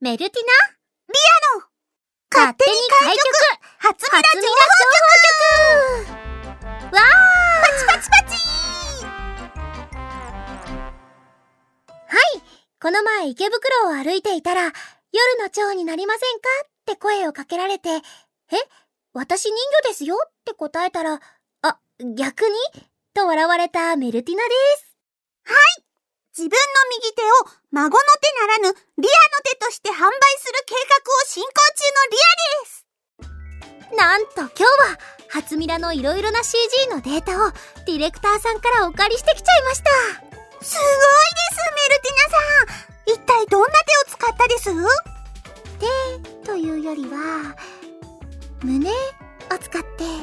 メルティナリアの勝手に開局初ミラ情報局。わー、パチパチパチ。 はい、この前池袋を歩いていたら、夜の蝶になりませんかって声をかけられて、私人魚ですよって答えたら、あ、逆にと笑われたメルティナです。 はい、自分の右手を孫の手ならぬリアの手として販売する計画を進行中のリアです。 なんと今日は初ミラのいろいろな CG のデータをディレクターさんからお借りしてきちゃいました。 すごいです、メルティナさん。一体どんな手を使ったです？ 手というよりは胸を使って。なるほどです。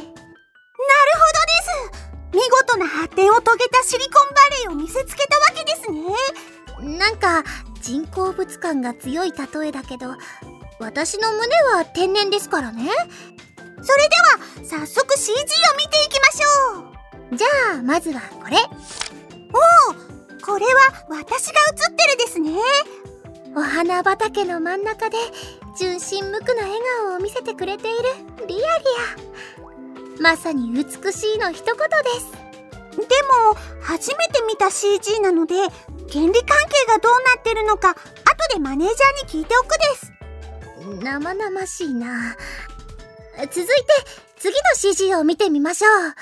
見事な発展を遂げたシリコンバレーを見せつけたわけですね。 なんか人工物感が強い例えだけど、私の胸は天然ですからね。 それでは早速 CG を見ていきましょう。じゃあまずはこれ。 おお、これは私が写ってるですね。 お花畑の真ん中で純真無垢な笑顔を見せてくれているリアリア。まさに美しいの一言です。 でも初めて見た CG なので原理関係がどうなってるのか後でマネージャーに聞いておくです。 生々しいな。続いて次の CG を見てみましょう。うわ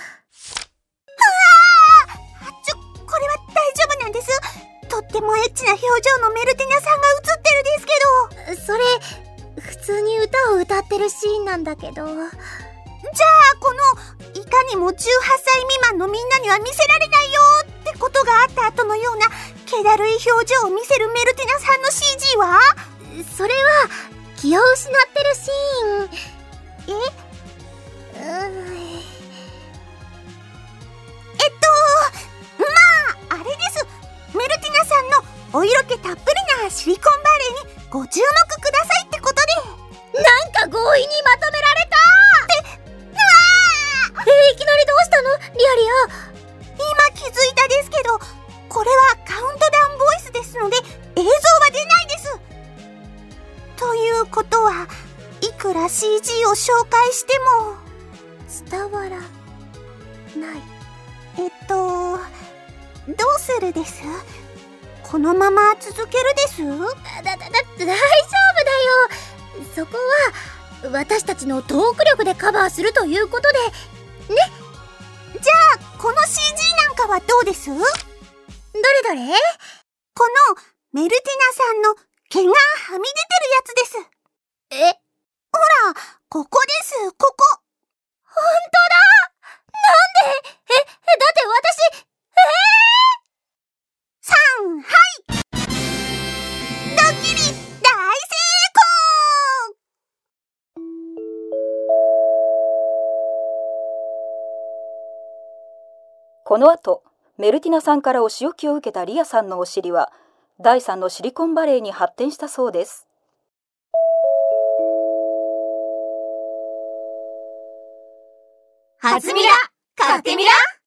ー、これは大丈夫なんです。とってもエッチな表情のメルティナさんが映ってるですけど。 それ普通に歌を歌ってるシーンなんだけど。 じゃあこのいかにも18歳未満のみんなには見せられないよってことがあった後のような気だるい表情を見せるメルティナさんの CG は？ それは気を失ってるシーン。 まああれです。メルティナさんのお色気たっぷりなシリコンバレーにご注目くださいってことで。 なんか強引にまとめられたいきなりどうしたのリアリア。 今気づいたですけど、これはカウントダウンボイスですので映像は出ないです。ということはいくら CG を紹介しても伝わらない。 どうするです？このまま続けるです？ 大丈夫だよ。そこは私たちのトーク力でカバーするということでね。 じゃあこの CG なんかはどうです？どれどれ？ このメルティナさんの毛がはみ出てるやつです。ほら、ここです、ここ。 ほんとだ。なんで？だって私はいドッキリ大成功。 この後、メルティナさんからお仕置きを受けたリアさんのお尻は第3のシリコンバレーに発展したそうです。 初ミラ勝手ミラ。